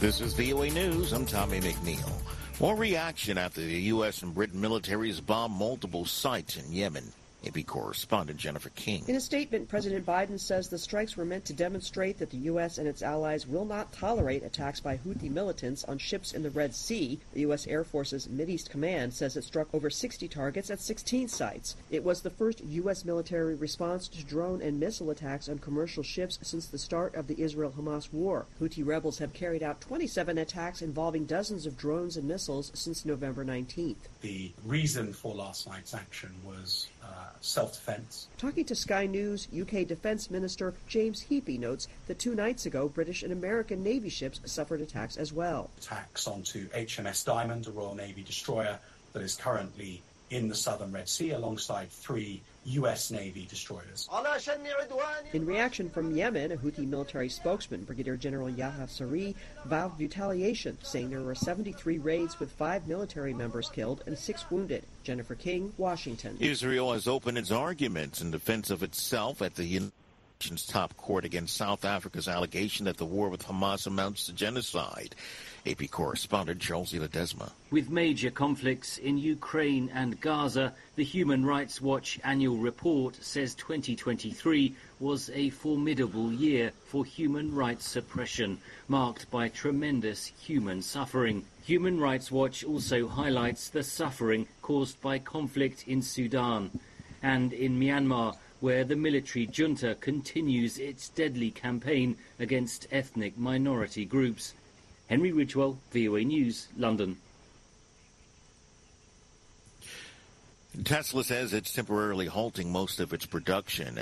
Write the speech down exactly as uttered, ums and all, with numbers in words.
This is V O A News. I'm Tommy McNeil. More reaction after the U S and Britain militaries bombed multiple sites in Yemen. A P correspondent Jennifer King. In a statement, President Biden says the strikes were meant to demonstrate that the U S and its allies will not tolerate attacks by Houthi militants on ships in the Red Sea. The U S Air Force's Mideast Command says it struck over sixty targets at sixteen sites. It was the first U S military response to drone and missile attacks on commercial ships since the start of the Israel-Hamas war. Houthi rebels have carried out twenty-seven attacks involving dozens of drones and missiles since November nineteenth. The reason for last night's action was uh, self-defense. Talking to Sky News, U K Defense Minister James Heappey notes that two nights ago, British and American Navy ships suffered attacks as well. Attacks onto H M S Diamond, a Royal Navy destroyer that is currently in the southern Red Sea alongside three U S Navy destroyers. In reaction from Yemen, a Houthi military spokesman, Brigadier General Yahya Saree, vowed retaliation, saying there were seventy-three raids with five military members killed and six wounded. Jennifer King, Washington. Israel has opened its arguments in defense of itself at the United Nations top court against South Africa's allegation that the war with Hamas amounts to genocide. A P correspondent Chelsea Ledesma. With major conflicts in Ukraine and Gaza, the Human Rights Watch annual report says twenty twenty-three was a formidable year for human rights suppression, marked by tremendous human suffering. Human Rights Watch also highlights the suffering caused by conflict in Sudan and in Myanmar, where the military junta continues its deadly campaign against ethnic minority groups. Henry Ridgewell, V O A News, London. Tesla says it's temporarily halting most of its production